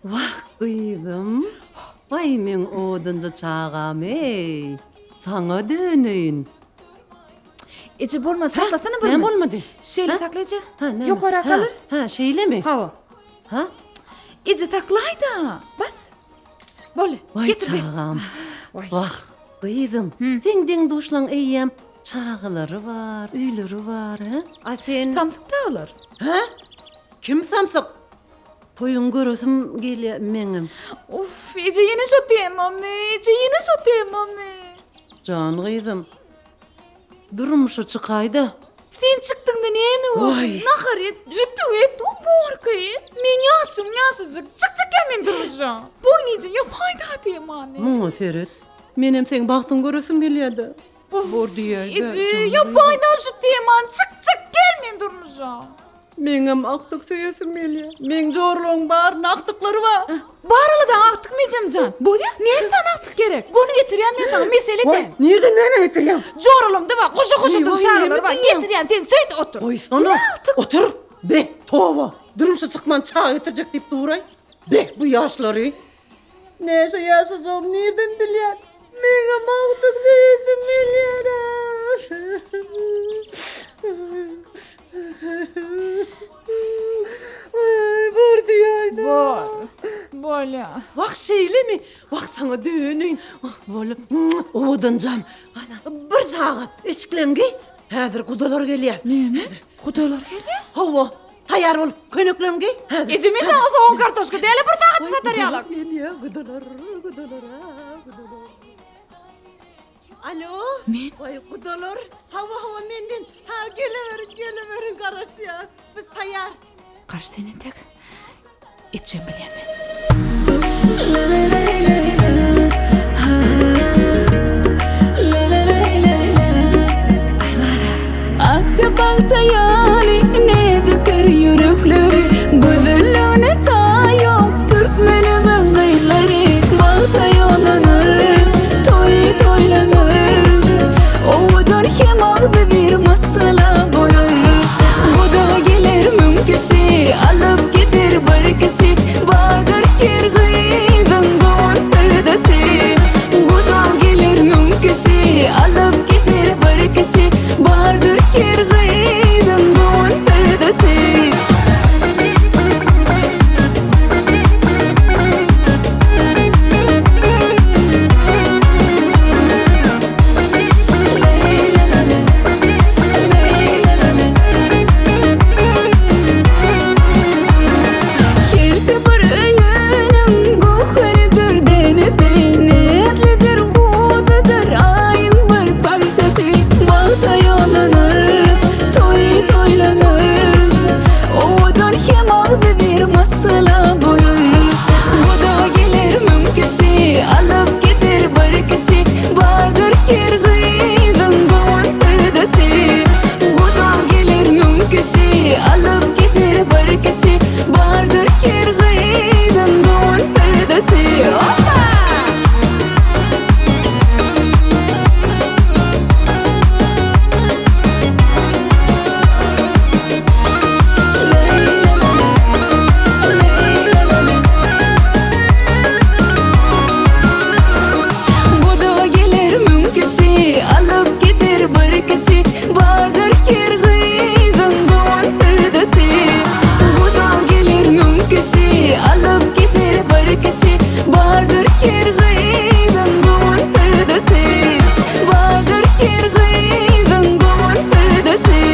Vah kızım. Vay men odunca çağam ey. Sana döneyim. İçi bolma saklasana Ne bunu. olmadı? Şeyle Ha? saklayıcı. Ne? Yukarı kalır. Ha şeyle mi? Hava. Ha? İçi saklayda. Bas. Böyle. Vay Getir bir. çağam. Vay. Vah kızım. Senden duşlan eyyem çağıları var, üyleri var. Ha? Ay sen... Tamsık da olur. Ha? Kim samsak? Toyun görüsüm geliyor menim. Uf, iyice yeni şu diyemem mi? İyice yeni şu diyemem mi? Can kızım. Durmuşu çıkaydı. Sen çıktın da niye mi oldu? Vay. Nakar et, ütü et, o borku et. Men yaşım yaşıcık, çık gelmem duracağım. Bol iyice yapayda diyemem. Mumu seyret. Menem sen baktın görüsüm geliyordu. Uf, Bor diye. iyice yapayda şu diyemem. Çık gelmem duracağım. Menem aktık seyesim geliyor. Men jorluğun bar naktıkları var. Bağırılı da aktıkmayacağım can. Böyle? Niye sana aktık gerek? Bunu getiriyen ne tamam mesele de. Nereden nereye getireyim? Jorulum da var, koşu Vay, dur vay, çağırılır ne var. diyeyim? Getiriyen sen söyle otur. Oy sana. Otur. Be tova. Durmuşu çıkman çağ getirecek deyip duray. Be bu yaşları. Neyse yaşayacağım nereden bilyen? Menem aktık seyesim geliyor. Ay bor diyeydi. Böyle. Bak şeyle mi? Bak sana dönün. Böyle oğudun can. Bir saat eşiklengi. Hazır kudalar geliyor. Ne mi? Kudalar geliyor. Hava. Tayar ol. Könüklengi. Hazır. Ece men de olsa 10 kartoşka değil bir tahat satar yalak. Geliyor. Kudalar. Alo. Men? Vay kudalar. Hava mendin. Ha geliverin karşıya. Biz tayar. Karşı senin tek. İçeceğim bilen ben. Akçapakta yani ne bükür yürekleri Gözüllüğüne ta yok Türkmenimin kıyıları Bağda yollanır toylanır Oğudan himal bir masala boyayır Guda gelir mümküsü Alıp gider barkısı Vardır kirgıydın doğun perdesi Guda gelir mümküsü Alıp gider barkısı Vardır kirgıydın doğun perdesi Masala boyayır Guda gelir mümküsü Alıp gider barkısı Vardır kirgıydın doğun perdesi Guda gelir mümküsü Alıp gider barkısı Vardır kirgıydın doğun perdesi Hoppa! Vardır kirgıydın doğun perdesi Guda gelir mümküsü Alıp gider barkısı Vardır kirgıydın doğun perdesi Vardır kirgıydın doğun perdesi